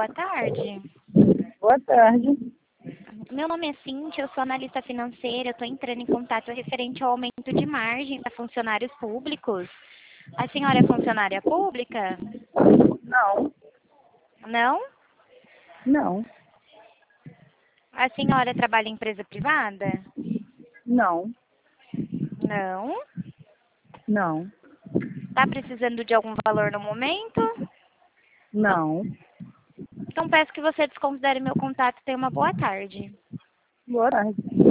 boa tarde. Boa tarde. Meu nome é Cíntia, eu sou analista financeira, eu estou entrando em contato referente ao aumento de margem para funcionários públicos. A senhora é funcionária pública? Não, Não? não, A senhora trabalha em empresa privada? não, Não? não, Está precisando de algum valor no momento? não. Então peço que você desconsidere meu contato e tenha uma boa tarde. Boa tarde.